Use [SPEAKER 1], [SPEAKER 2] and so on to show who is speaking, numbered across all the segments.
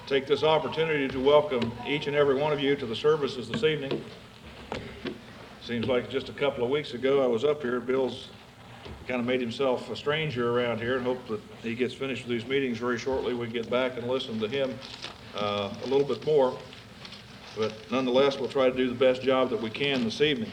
[SPEAKER 1] Take this opportunity to welcome each and every one of you to the services this evening. Seems like just a couple of weeks ago I was up here. Bill's kind of made himself a stranger around here, and hope that he gets finished with these meetings very shortly. We can get back and listen to him a little bit more. But nonetheless, we'll try to do the best job that we can this evening.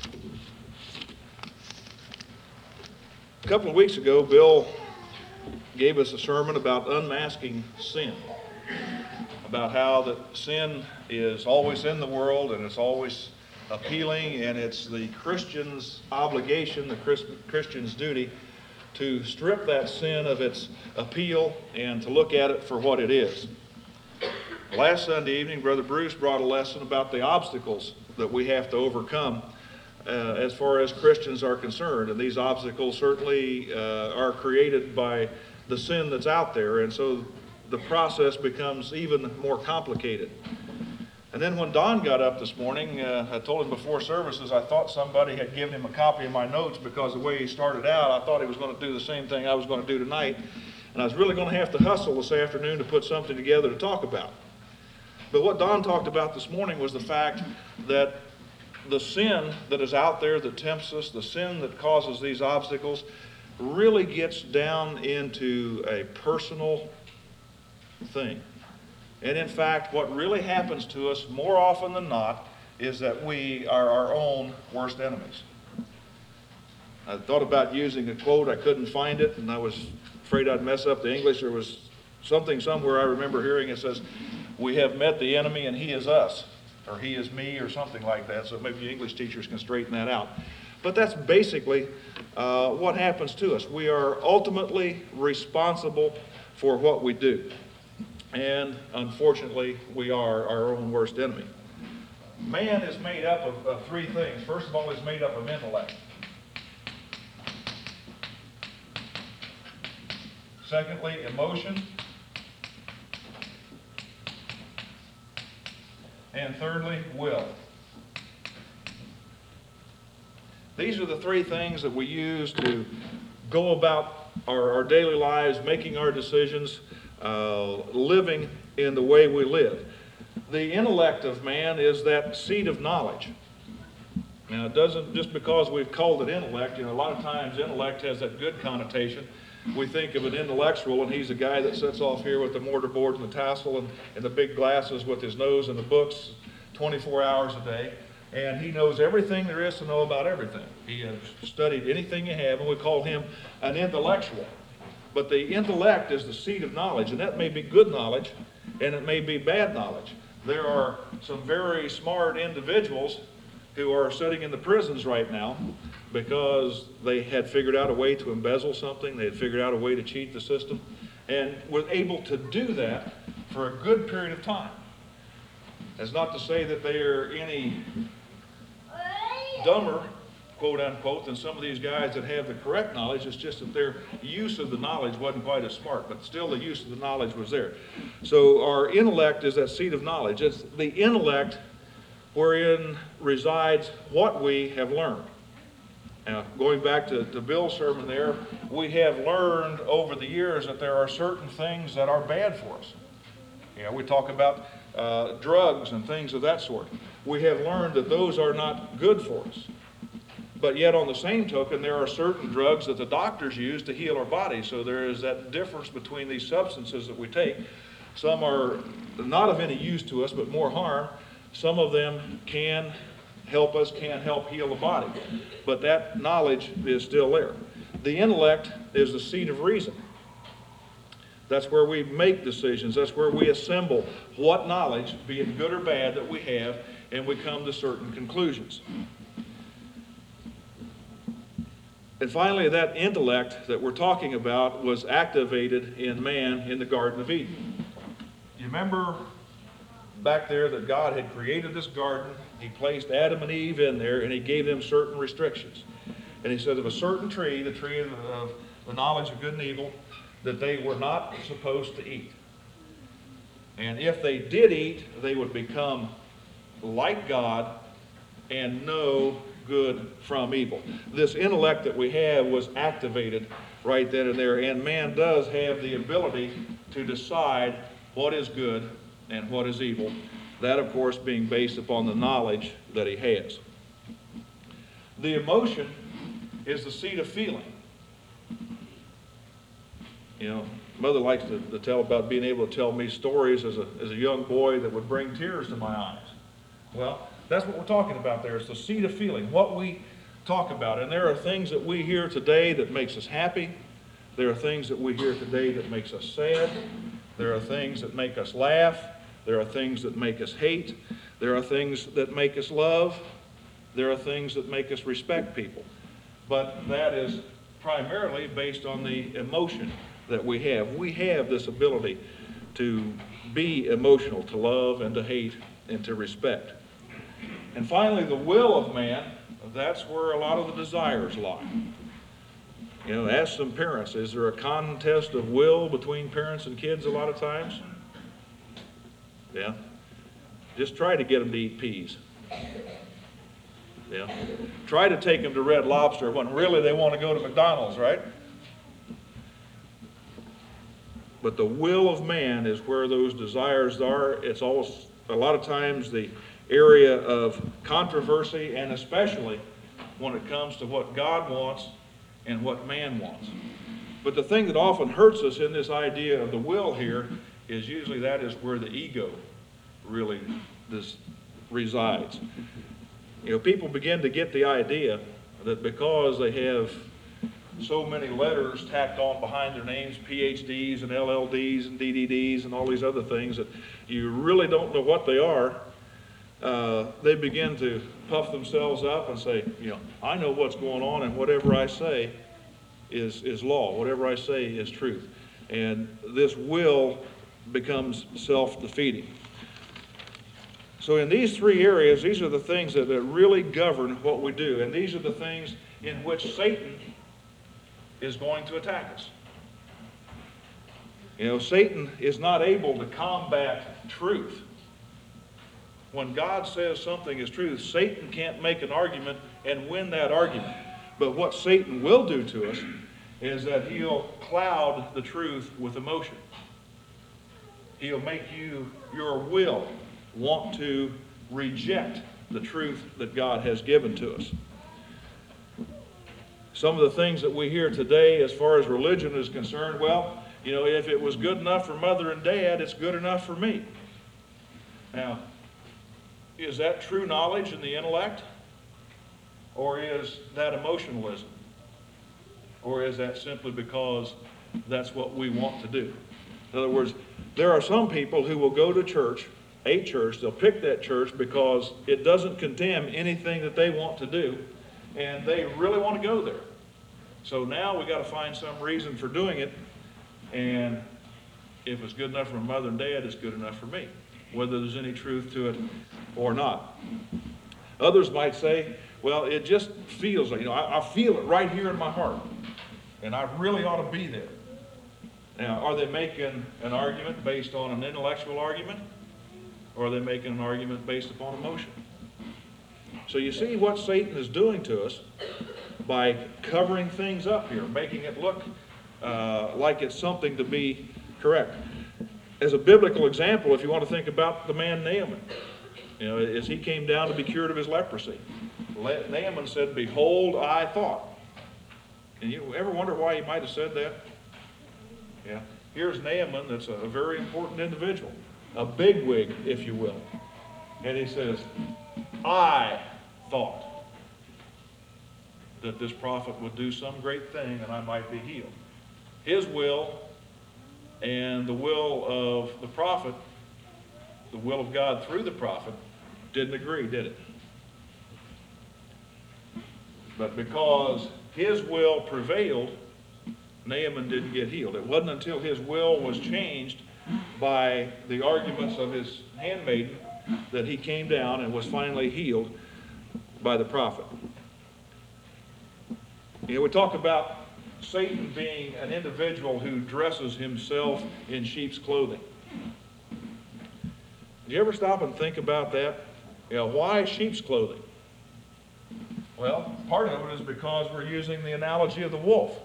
[SPEAKER 1] A couple of weeks ago, Bill gave us a sermon about unmasking sin, about how that sin is always in the world and it's always appealing, and it's the Christian's obligation, the Christian's duty, to strip that sin of its appeal and to look at it for what it is. Last Sunday evening, Brother Bruce brought a lesson about the obstacles that we have to overcome as far as Christians are concerned, and these obstacles certainly are created by the sin that's out there, and so the process becomes even more complicated. And then when Don got up this morning, I told him before services I thought somebody had given him a copy of my notes, because the way he started out, I thought he was going to do the same thing I was going to do tonight, and I was really going to have to hustle this afternoon to put something together to talk about. But what Don talked about this morning was the fact that the sin that is out there that tempts us, the sin that causes these obstacles, really gets down into a personal thing. And in fact, what really happens to us more often than not is that we are our own worst enemies. I thought about using a quote, I couldn't find it, and I was afraid I'd mess up the English. There was something somewhere I remember hearing. It says, "We have met the enemy and he is us," or "he is me," or something like that. So maybe English teachers can straighten that out. But that's basically what happens to us. We are ultimately responsible for what we do. And unfortunately, we are our own worst enemy. Man is made up of three things. First of all, he's made up of intellect. Secondly, emotion. And thirdly, will. These are the three things that we use to go about our daily lives, making our decisions, living in the way we live. The intellect of man is that seat of knowledge. Now, it doesn't, just because we've called it intellect, a lot of times intellect has that good connotation. We think of an intellectual, and he's a guy that sits off here with the mortarboard and the tassel and the big glasses with his nose in the books 24 hours a day. And he knows everything there is to know about everything. He has studied anything you have, and we call him an intellectual. But the intellect is the seat of knowledge, and that may be good knowledge, and it may be bad knowledge. There are some very smart individuals who are sitting in the prisons right now because they had figured out a way to embezzle something, they had figured out a way to cheat the system, and were able to do that for a good period of time. That's not to say that they are any dumber, quote unquote, than some of these guys that have the correct knowledge. It's just that their use of the knowledge wasn't quite as smart, but still the use of the knowledge was there. So our intellect is that seat of knowledge. It's the intellect wherein resides what we have learned. Now, going back to Bill's sermon there, we have learned over the years that there are certain things that are bad for us. We talk about drugs and things of that sort. We have learned that those are not good for us. But yet on the same token, there are certain drugs that the doctors use to heal our bodies. So there is that difference between these substances that we take. Some are not of any use to us, but more harm. Some of them can help us, can help heal the body. But that knowledge is still there. The intellect is the seat of reason. That's where we make decisions. That's where we assemble what knowledge, be it good or bad, that we have, and we come to certain conclusions. And finally, that intellect that we're talking about was activated in man in the Garden of Eden. You remember back there that God had created this garden. He placed Adam and Eve in there, and he gave them certain restrictions. And he said of a certain tree, the tree of the knowledge of good and evil, that they were not supposed to eat. And if they did eat, they would become like God and know good from evil. This intellect that we have was activated right then and there, and man does have the ability to decide what is good and what is evil. That, of course, being based upon the knowledge that he has. The emotion is the seat of feeling. You know, Mother likes to tell about being able to tell me stories as a young boy that would bring tears to my eyes. Well, that's what we're talking about there. It's the seat of feeling, what we talk about. And there are things that we hear today that makes us happy. There are things that we hear today that makes us sad. There are things that make us laugh. There are things that make us hate. There are things that make us love. There are things that make us respect people. But that is primarily based on the emotion that we have. We have this ability to be emotional, to love and to hate and to respect. And finally, the will of man, that's where a lot of the desires lie. You know, ask some parents, is there a contest of will between parents and kids a lot of times? Yeah. Just try to get them to eat peas. Yeah. Try to take them to Red Lobster when really they want to go to McDonald's, right? But the will of man is where those desires are. It's always, a lot of times, the area of controversy, and especially when it comes to what God wants and what man wants. But the thing that often hurts us in this idea of the will here is usually that is where the ego really resides. You know, people begin to get the idea that because they have so many letters tacked on behind their names, PhDs and LLDs and DDDs and all these other things that you really don't know what they are, they begin to puff themselves up and say, you know, I know what's going on, and whatever I say is law. Whatever I say is truth. And this will becomes self-defeating. So in these three areas, these are the things that really govern what we do. And these are the things in which Satan is going to attack us. You know, Satan is not able to combat truth. When God says something is truth, Satan can't make an argument and win that argument. But what Satan will do to us is that he'll cloud the truth with emotion. He'll make your will want to reject the truth that God has given to us. Some of the things that we hear today as far as religion is concerned, well, you know, if it was good enough for mother and dad, it's good enough for me. Now, is that true knowledge in the intellect? Or is that emotionalism? Or is that simply because that's what we want to do? In other words, there are some people who will go to church, a church, they'll pick that church because it doesn't condemn anything that they want to do, and they really want to go there. So now we got to find some reason for doing it, and if it's good enough for mother and dad, it's good enough for me, whether there's any truth to it or not. Others might say, well, it just feels like, you know, I feel it right here in my heart, and I really ought to be there. Now, are they making an argument based on an intellectual argument, or are they making an argument based upon emotion? So you see what Satan is doing to us by covering things up here, making it look like it's something to be correct. As a biblical example, if you want to think about the man Naaman, you know, as he came down to be cured of his leprosy, Naaman said, "Behold, I thought." And you ever wonder why he might have said that? Yeah. Here's Naaman, that's a very important individual, a bigwig, if you will. And he says, I thought that this prophet would do some great thing and I might be healed. His will and the will of the prophet, the will of God through the prophet, didn't agree, did it? But because his will prevailed, Naaman didn't get healed. It wasn't until his will was changed by the arguments of his handmaiden that he came down and was finally healed by the prophet. You know, we talk about Satan being an individual who dresses himself in sheep's clothing. Did you ever stop and think about that? You know, why sheep's clothing? Well, part of it is because we're using the analogy of the wolf.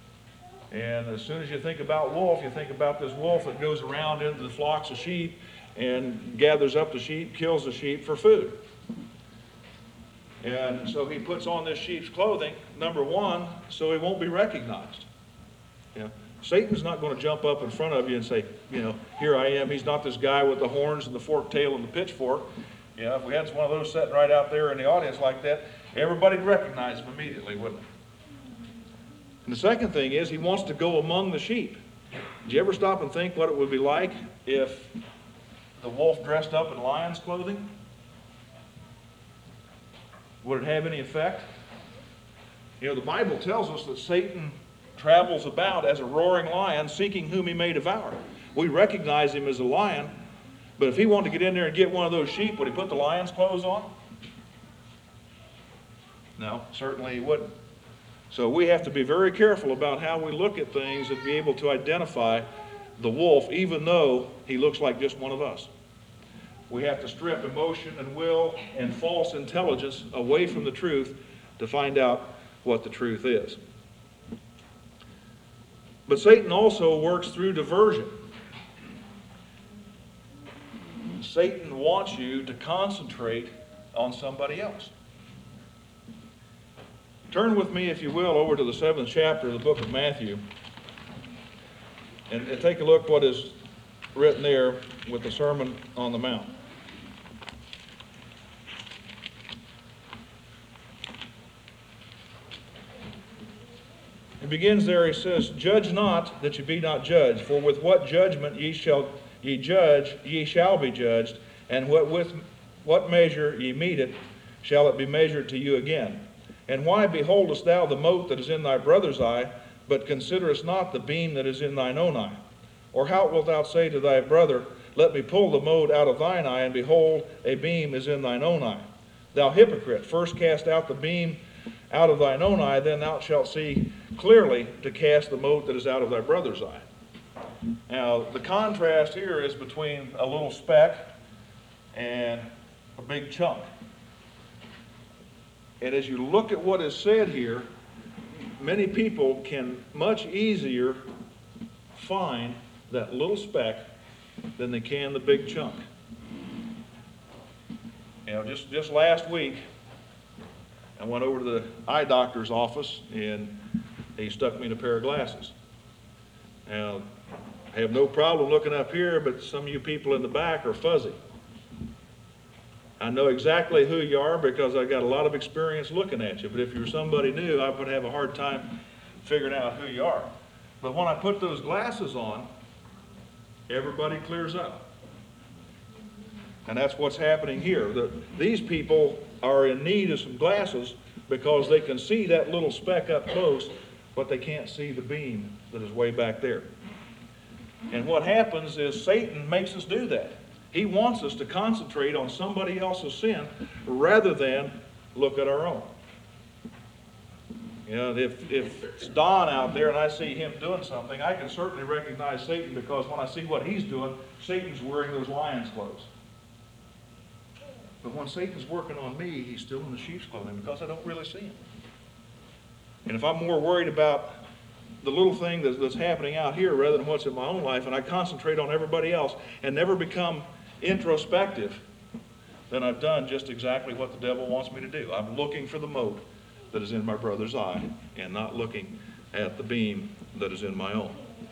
[SPEAKER 1] And as soon as you think about wolf, you think about this wolf that goes around into the flocks of sheep and gathers up the sheep, kills the sheep for food. And so he puts on this sheep's clothing, number one, so he won't be recognized. You know, Satan's not going to jump up in front of you and say, you know, here I am. He's not this guy with the horns and the forked tail and the pitchfork. You know, if we had one of those sitting right out there in the audience like that, everybody'd recognize him immediately, wouldn't they? And the second thing is he wants to go among the sheep. Did you ever stop and think what it would be like if the wolf dressed up in lion's clothing? Would it have any effect? You know, the Bible tells us that Satan travels about as a roaring lion, seeking whom he may devour. We recognize him as a lion, but if he wanted to get in there and get one of those sheep, would he put the lion's clothes on? No, certainly he wouldn't. So we have to be very careful about how we look at things and be able to identify the wolf, even though he looks like just one of us. We have to strip emotion and will and false intelligence away from the truth to find out what the truth is. But Satan also works through diversion. Satan wants you to concentrate on somebody else. Turn with me, if you will, over to the 7th chapter of the book of Matthew and take a look what is written there with the Sermon on the Mount. It begins there, he says, "Judge not that ye be not judged, for with what judgment ye judge, ye shall be judged, and with what measure ye mete it, shall it be measured to you again. And why beholdest thou the mote that is in thy brother's eye, but considerest not the beam that is in thine own eye? Or how wilt thou say to thy brother, Let me pull the mote out of thine eye, and behold, a beam is in thine own eye? Thou hypocrite, first cast out the beam out of thine own eye, then thou shalt see clearly to cast the mote that is out of thy brother's eye." Now, the contrast here is between a little speck and a big chunk. And as you look at what is said here, many people can much easier find that little speck than they can the big chunk. You know, just last week, I went over to the eye doctor's office and he stuck me in a pair of glasses. Now, I have no problem looking up here, but some of you people in the back are fuzzy. I know exactly who you are because I got a lot of experience looking at you, but if you're somebody new, I would have a hard time figuring out who you are. But when I put those glasses on, everybody clears up. And that's what's happening here. These people are in need of some glasses because they can see that little speck up close, but they can't see the beam that is way back there. And what happens is Satan makes us do that. He wants us to concentrate on somebody else's sin rather than look at our own. You know, if it's Don out there and I see him doing something, I can certainly recognize Satan because when I see what he's doing, Satan's wearing those lion's clothes. But when Satan's working on me, he's still in the sheep's clothing because I don't really see him. And if I'm more worried about the little thing that's happening out here rather than what's in my own life, and I concentrate on everybody else and never become introspective, then I've done just exactly what the devil wants me to do. I'm looking for the mote that is in my brother's eye and not looking at the beam that is in my own.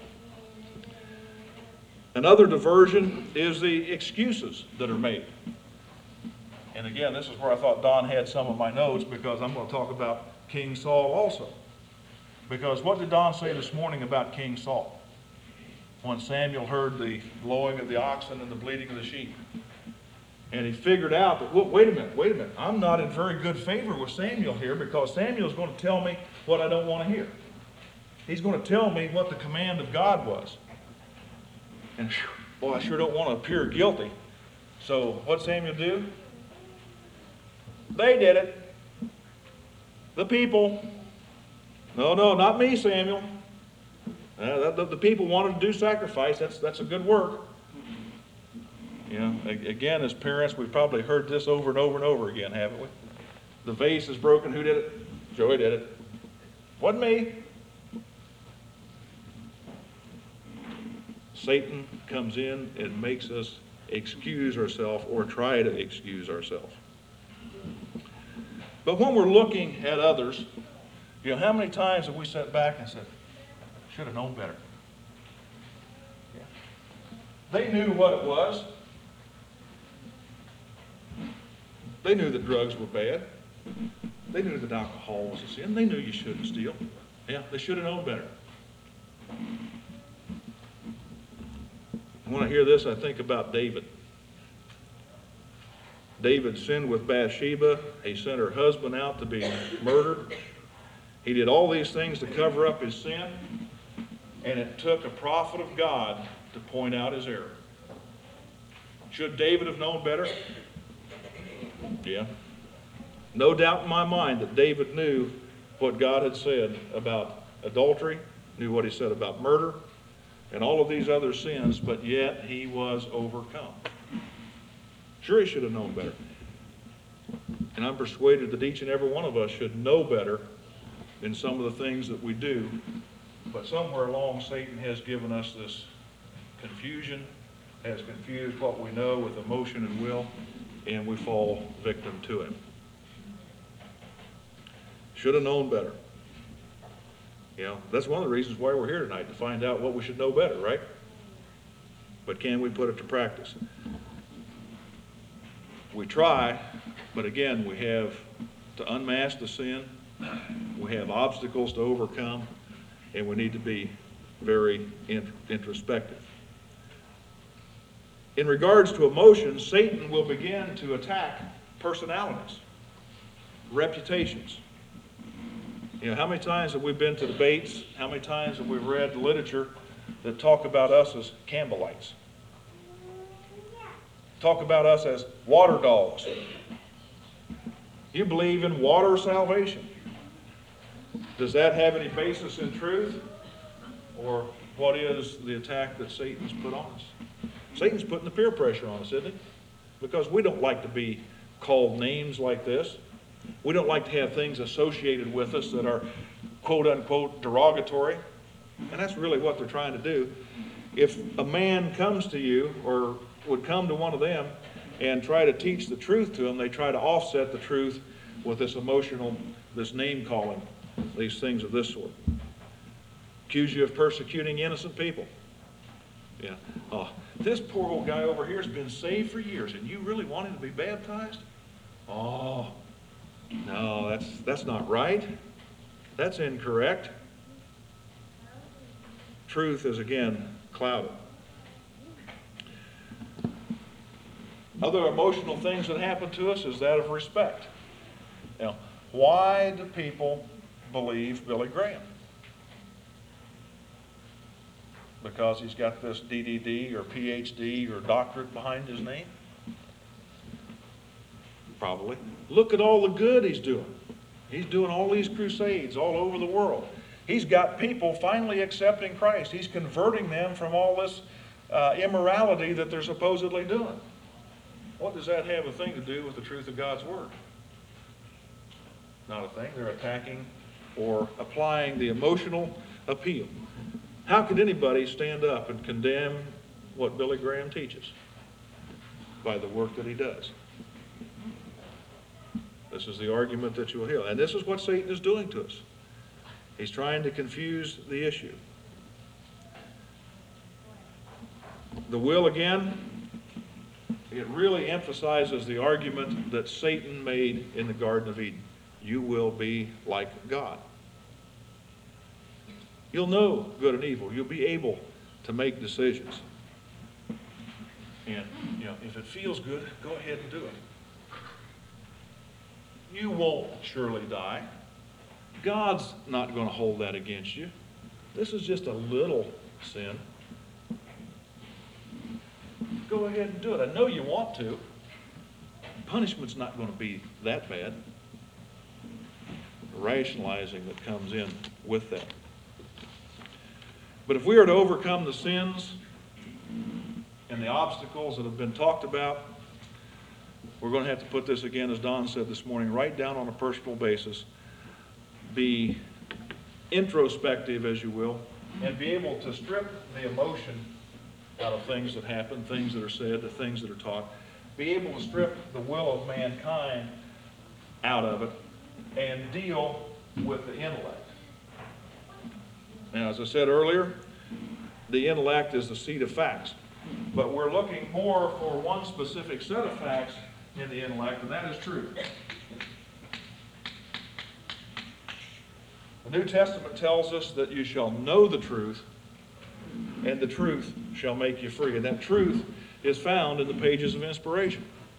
[SPEAKER 1] Another diversion is the excuses that are made. And again, this is where I thought Don had some of my notes because I'm going to talk about King Saul also. Because what did Don say this morning about King Saul? When Samuel heard the lowing of the oxen and the bleating of the sheep. And he figured out that, well, wait a minute. I'm not in very good favor with Samuel here because Samuel's going to tell me what I don't want to hear. He's going to tell me what the command of God was. And boy, I sure don't want to appear guilty. So what'd Samuel do? They did it. The people. No, not me, Samuel. The people wanted to do sacrifice. That's a good work. You know, again, as parents, we've probably heard this over and over and over again, haven't we? The vase is broken. Who did it? Joey did it. Wasn't me. Satan comes in and makes us excuse ourselves or try to excuse ourselves. But when we're looking at others, how many times have we sat back and said, should have known better? Yeah. They knew what it was. They knew that drugs were bad. They knew that alcohol was a sin. They knew you shouldn't steal. Yeah, they should have known better. When I hear this, I think about David. David sinned with Bathsheba. He sent her husband out to be murdered. He did all these things to cover up his sin, and it took a prophet of God to point out his error. Should David have known better? Yeah. No doubt in my mind that David knew what God had said about adultery, knew what he said about murder, and all of these other sins, but yet he was overcome. Sure, he should have known better. And I'm persuaded that each and every one of us should know better in some of the things that we do. But somewhere along, Satan has given us this confusion, has confused what we know with emotion and will, and we fall victim to him. Should have known better. That's one of the reasons why we're here tonight, to find out what we should know better, right? But can we put it to practice? We try, but again, we have to unmask the sin. We have obstacles to overcome, and we need to be very introspective. In regards to emotions, Satan will begin to attack personalities, reputations. How many times have we been to debates? How many times have we read literature that talk about us as Campbellites? Talk about us as water dogs. You believe in water salvation. Does that have any basis in truth? Or what is the attack that Satan's put on us? Satan's putting the peer pressure on us, isn't he? Because we don't like to be called names like this. We don't like to have things associated with us that are quote-unquote derogatory. And that's really what they're trying to do. If a man comes to you, or would come to one of them and try to teach the truth to them, they try to offset the truth with this emotional, this name-calling, these things of this sort. Accuse you of persecuting innocent people. Yeah. Oh, this poor old guy over here has been saved for years, and you really want him to be baptized? Oh, no, that's not right. That's incorrect. Truth is, again, clouded. Other emotional things that happen to us is that of respect. Why do people believe Billy Graham? Because he's got this DDD or PhD or doctorate behind his name? Probably. Look at all the good he's doing. He's doing all these crusades all over the world. He's got people finally accepting Christ. He's converting them from all this immorality that they're supposedly doing. What does that have a thing to do with the truth of God's Word? Not a thing. They're attacking or applying the emotional appeal. How could anybody stand up and condemn what Billy Graham teaches? By the work that he does. This is the argument that you will hear. And this is what Satan is doing to us. He's trying to confuse the issue. The will, again, it really emphasizes the argument that Satan made in the Garden of Eden. You will be like God. You'll know good and evil. You'll be able to make decisions. And, if it feels good, go ahead and do it. You won't surely die. God's not going to hold that against you. This is just a little sin. Go ahead and do it. I know you want to. Punishment's not going to be that bad. Rationalizing that comes in with that. But if we are to overcome the sins and the obstacles that have been talked about, we're going to have to put this again, as Don said this morning, right down on a personal basis. Be introspective, as you will, and be able to strip the emotion out of things that happen, things that are said, the things that are taught. Be able to strip the will of mankind out of it and deal with the intellect. Now, as I said earlier, the intellect is the seat of facts. But we're looking more for one specific set of facts in the intellect, and that is truth. The New Testament tells us that you shall know the truth, and the truth shall make you free. And that truth is found in the pages of inspiration.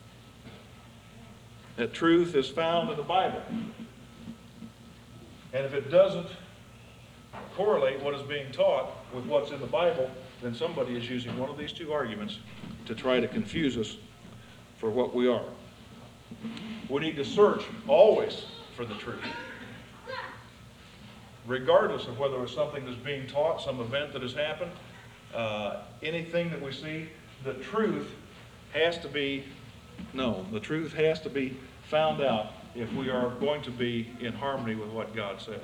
[SPEAKER 1] That truth is found in the Bible. And if it doesn't correlate what is being taught with what's in the Bible, then somebody is using one of these two arguments to try to confuse us for what we are. We need to search always for the truth. Regardless of whether it's something that's being taught, some event that has happened, anything that we see, the truth has to be known. The truth has to be found out if we are going to be in harmony with what God says.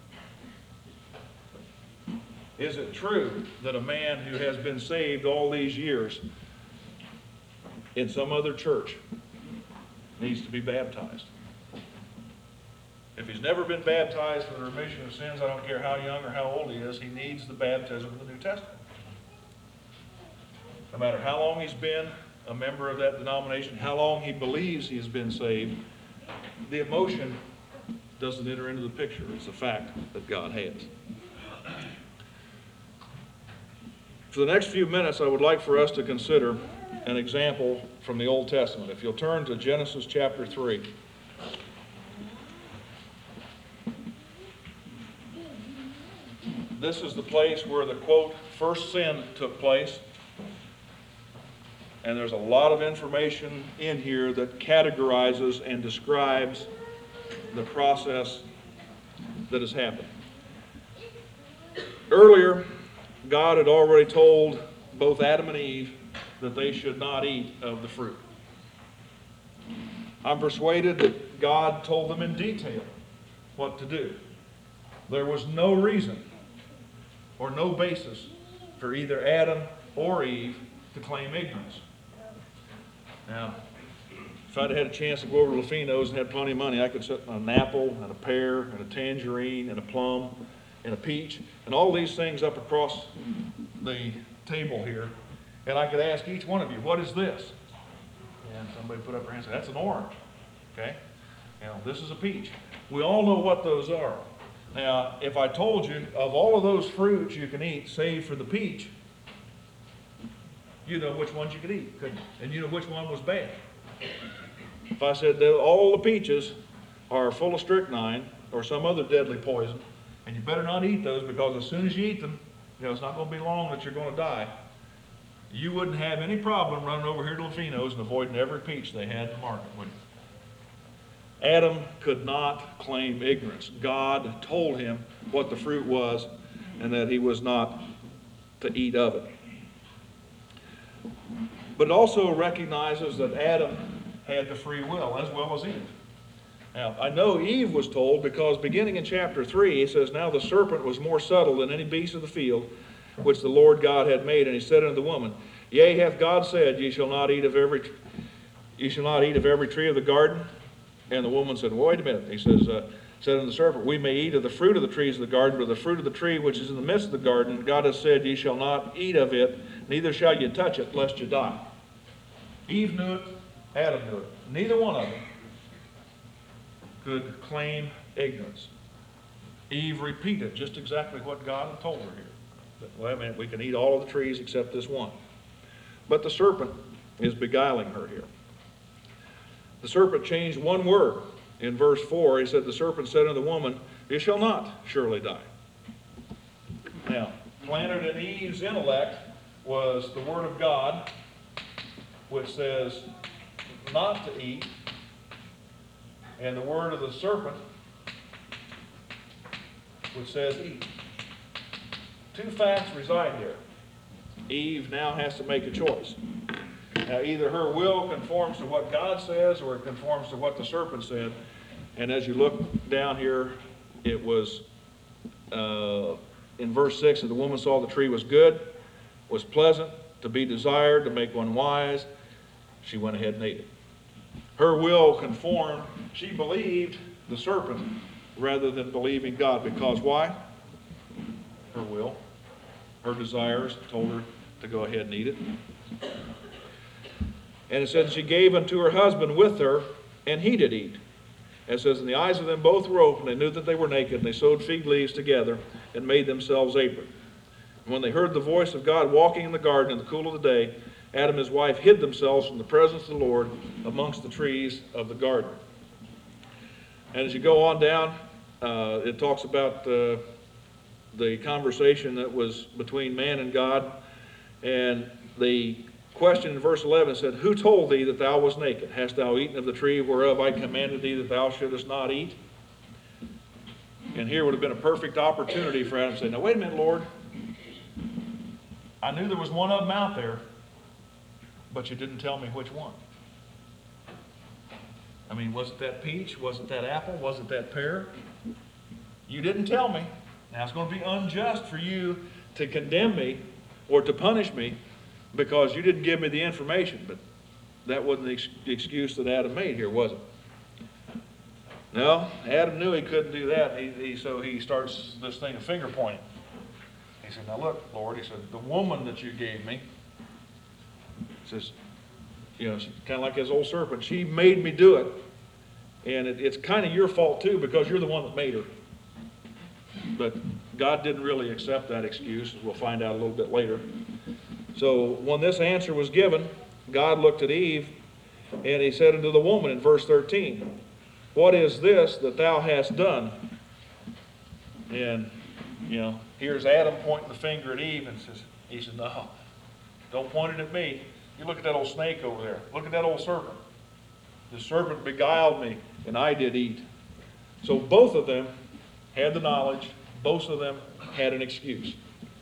[SPEAKER 1] Is it true that a man who has been saved all these years in some other church needs to be baptized? If he's never been baptized for the remission of sins, I don't care how young or how old he is, he needs the baptism of the New Testament. No matter how long he's been a member of that denomination, how long he believes he has been saved, the emotion doesn't enter into the picture. It's a fact that God has. For the next few minutes, I would like for us to consider an example from the Old Testament. If you'll turn to Genesis chapter 3. This is the place where the, quote, first sin took place. And there's a lot of information in here that categorizes and describes the process that has happened. Earlier, God had already told both Adam and Eve that they should not eat of the fruit. I'm persuaded that God told them in detail what to do. There was no reason or no basis for either Adam or Eve to claim ignorance. Now, if I'd had a chance to go over to Lafino's and had plenty of money, I could sit on an apple and a pear and a tangerine and a plum and a peach and all these things up across the table here, and I could ask each one of you, what is this? And somebody put up their hand and said, that's an orange. Okay? Now, this is a peach. We all know what those are. Now, if I told you of all of those fruits you can eat, save for the peach, you know which ones you could eat, couldn't you? And you know which one was bad. If I said that all the peaches are full of strychnine or some other deadly poison, and you better not eat those because as soon as you eat them, it's not going to be long that you're going to die, you wouldn't have any problem running over here to Lafino's and avoiding every peach they had in the market, would you? Adam could not claim ignorance. God told him what the fruit was and that he was not to eat of it. But it also recognizes that Adam had the free will as well as Eve. Now, I know Eve was told because beginning in chapter 3, he says, now the serpent was more subtle than any beast of the field which the Lord God had made. And he said unto the woman, yea, hath God said, ye shall not eat of every tree of the garden? And the woman said, well, wait a minute. He says, said unto the serpent, we may eat of the fruit of the trees of the garden, but the fruit of the tree which is in the midst of the garden, God has said, ye shall not eat of it, neither shall ye touch it, lest ye die. Eve knew it, Adam knew it. Neither one of them could claim ignorance. Eve repeated just exactly what God had told her here. That, well, I mean, we can eat all of the trees except this one. But the serpent is beguiling her here. The serpent changed one word. In verse 4, he said, the serpent said unto the woman, ye shall not surely die. Now, planted in Eve's intellect was the word of God, which says not to eat, and the word of the serpent, which says eat. Two facts reside there. Eve now has to make a choice. Now, either her will conforms to what God says or it conforms to what the serpent said. And as you look down here, it was in verse 6, that the woman saw the tree was good, was pleasant to be desired, to make one wise, she went ahead and ate it. Her will conformed. She believed the serpent rather than believing God. Because why? Her will, her desires told her to go ahead and eat it. And it says she gave unto her husband with her, and he did eat. And it says, and the eyes of them both were open. They knew that they were naked, and they sewed fig leaves together and made themselves aprons. And when they heard the voice of God walking in the garden in the cool of the day, Adam and his wife hid themselves from the presence of the Lord amongst the trees of the garden. And as you go on down, it talks about the conversation that was between man and God. And the question in verse 11 said, who told thee that thou wast naked? Hast thou eaten of the tree whereof I commanded thee that thou shouldest not eat? And here would have been a perfect opportunity for Adam to say, now wait a minute, Lord. I knew there was one of them out there, but you didn't tell me which one. I mean, was it that peach? Was it that apple? Was it that pear? You didn't tell me. Now, it's going to be unjust for you to condemn me or to punish me because you didn't give me the information. But that wasn't the excuse that Adam made here, was it? No, Adam knew he couldn't do that. So he starts this thing of finger pointing. He said, now look, Lord, he said, the woman that you gave me, says, you know, kind of like his old serpent, she made me do it. And it's kind of your fault too, because you're the one that made her. But God didn't really accept that excuse, as we'll find out a little bit later. So when this answer was given, God looked at Eve, and he said unto the woman in verse 13, what is this that thou hast done? And, you know, here's Adam pointing the finger at Eve, and he said, no, don't point it at me. You look at that old snake over there. Look at that old serpent. The serpent beguiled me, and I did eat. So both of them had the knowledge. Both of them had an excuse.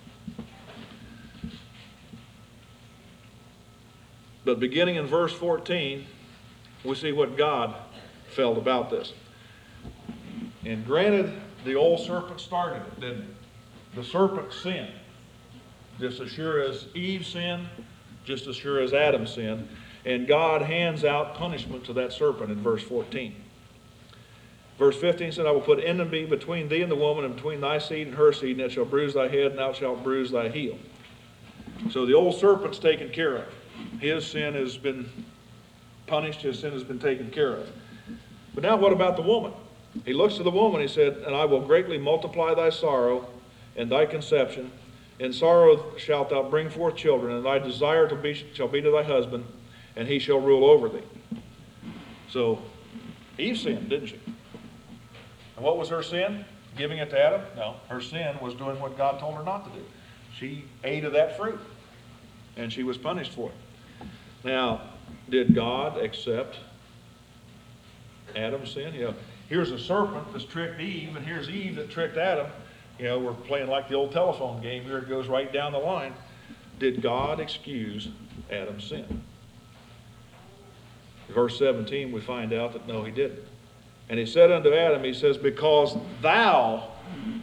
[SPEAKER 1] But beginning in verse 14, we see what God felt about this. And granted, the old serpent started it, didn't it? The serpent sinned. Just as sure as Eve sinned, just as sure as Adam sinned. And God hands out punishment to that serpent in verse 14. Verse 15 said, I will put enmity between thee and the woman, and between thy seed and her seed, and it shall bruise thy head, and thou shalt bruise thy heel. So the old serpent's taken care of. His sin has been punished. His sin has been taken care of. But now what about the woman? He looks to the woman, he said, and I will greatly multiply thy sorrow and thy conception. In sorrow shalt thou bring forth children, and thy desire shall be to thy husband, and he shall rule over thee. So Eve sinned, didn't she? And what was her sin? Giving it to Adam? No. Her sin was doing what God told her not to do. She ate of that fruit, and she was punished for it. Now, did God accept Adam's sin? You know, here's a serpent that's tricked Eve, and here's Eve that tricked Adam. You know, we're playing like the old telephone game. Here it goes right down the line. Did God excuse Adam's sin? In verse 17, we find out that no, he didn't. And he said unto Adam, he says, because thou,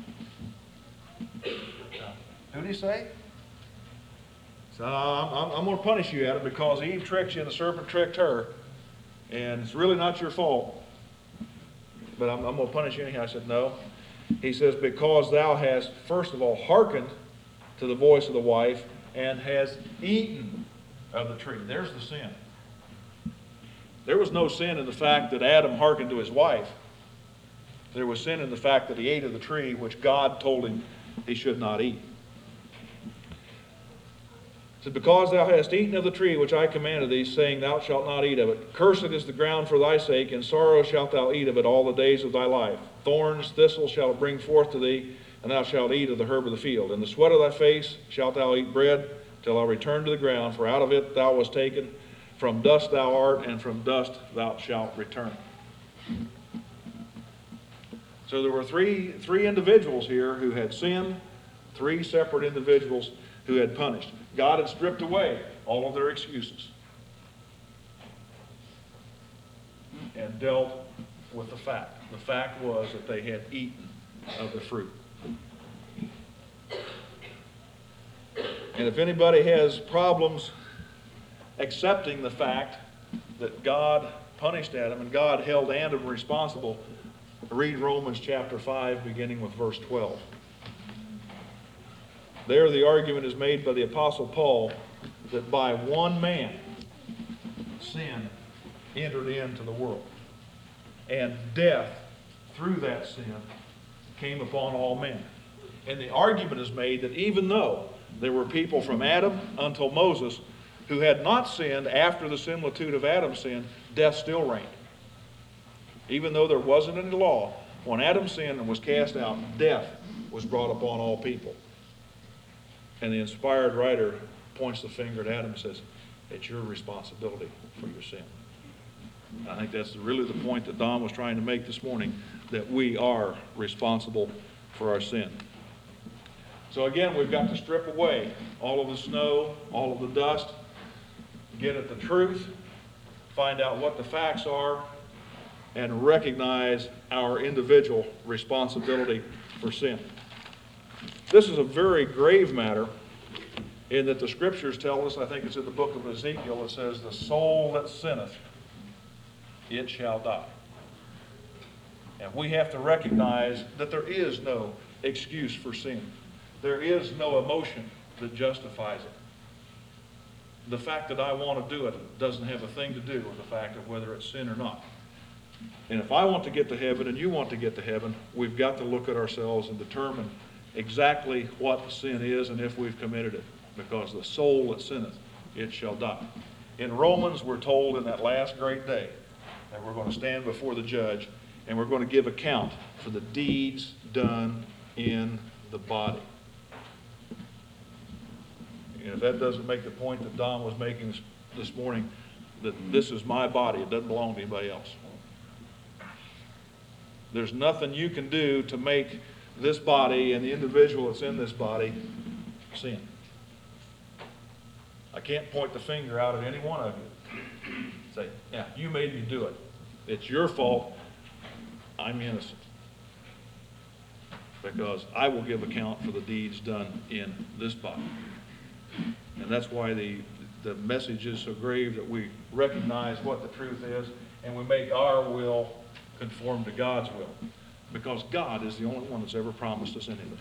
[SPEAKER 1] who did he say? So I'm going to punish you, Adam, because Eve tricked you and the serpent tricked her. And it's really not your fault. But I'm going to punish you anyhow. I said, no. He says, because thou hast, first of all, hearkened to the voice of the wife and hast eaten of the tree. There's the sin. There was no sin in the fact that Adam hearkened to his wife. There was sin in the fact that he ate of the tree which God told him he should not eat. It said, because thou hast eaten of the tree which I commanded thee, saying, thou shalt not eat of it. Cursed is the ground for thy sake, and sorrow shalt thou eat of it all the days of thy life. Thorns, thistles shall it bring forth to thee, and thou shalt eat of the herb of the field. In the sweat of thy face shalt thou eat bread, till thou return to the ground, for out of it thou wast taken. From dust thou art, and from dust thou shalt return. So there were three individuals here who had sinned, three separate individuals who had punished. God had stripped away all of their excuses and dealt with the fact. The fact was that they had eaten of the fruit. And if anybody has problems accepting the fact that God punished Adam and God held Adam responsible, read Romans chapter 5, beginning with verse 12. There the argument is made by the Apostle Paul that by one man sin entered into the world, and death through that sin came upon all men. And the argument is made that even though there were people from Adam until Moses who had not sinned after the similitude of Adam's sin, death still reigned. Even though there wasn't any law, when Adam sinned and was cast out, death was brought upon all people. And the inspired writer points the finger at Adam and says, it's your responsibility for your sin. And I think that's really the point that Don was trying to make this morning, that we are responsible for our sin. So again, we've got to strip away all of the snow, all of the dust, get at the truth, find out what the facts are, and recognize our individual responsibility for sin. This is a very grave matter in that the scriptures tell us, I think it's in the book of Ezekiel, it says, the soul that sinneth, it shall die. And we have to recognize that there is no excuse for sin. There is no emotion that justifies it. The fact that I want to do it doesn't have a thing to do with the fact of whether it's sin or not. And if I want to get to heaven and you want to get to heaven, we've got to look at ourselves and determine exactly what sin is and if we've committed it. Because the soul that sinneth, it shall die. In Romans, we're told in that last great day that we're going to stand before the judge and we're going to give account for the deeds done in the body. And if that doesn't make the point that Don was making this morning, that this is my body, it doesn't belong to anybody else. There's nothing you can do to make this body and the individual that's in this body sin. I can't point the finger out at any one of you and say, yeah, you made me do it. It's your fault. I'm innocent. Because I will give account for the deeds done in this body. And that's why the message is so grave, that we recognize what the truth is and we make our will conform to God's will. Because God is the only one that's ever promised us anything.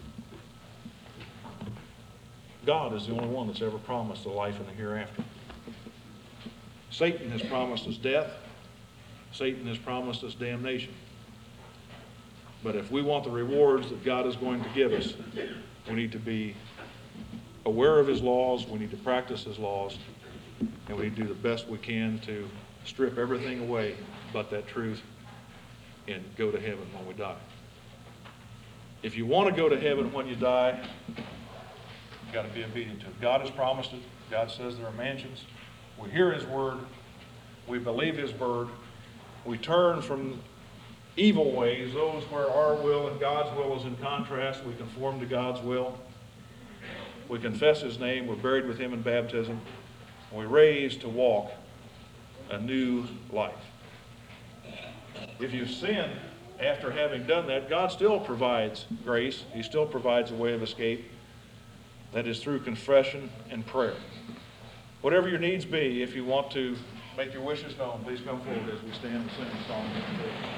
[SPEAKER 1] God is the only one that's ever promised a life in the hereafter. Satan has promised us death. Satan has promised us damnation. But if we want the rewards that God is going to give us, we need to be aware of his laws, we need to practice his laws, and we need to do the best we can to strip everything away but that truth and go to heaven when we die. If you want to go to heaven when you die, you've got to be obedient to it. God has promised it. God says there are mansions. We hear his word. We believe his word. We turn from evil ways, those where our will and God's will is in contrast. We conform to God's will. We confess his name. We're buried with him in baptism. We're raised to walk a new life. If you sin after having done that, God still provides grace. He still provides a way of escape. That is through confession and prayer. Whatever your needs be, if you want to make your wishes known, please come forward as we stand and sing a song.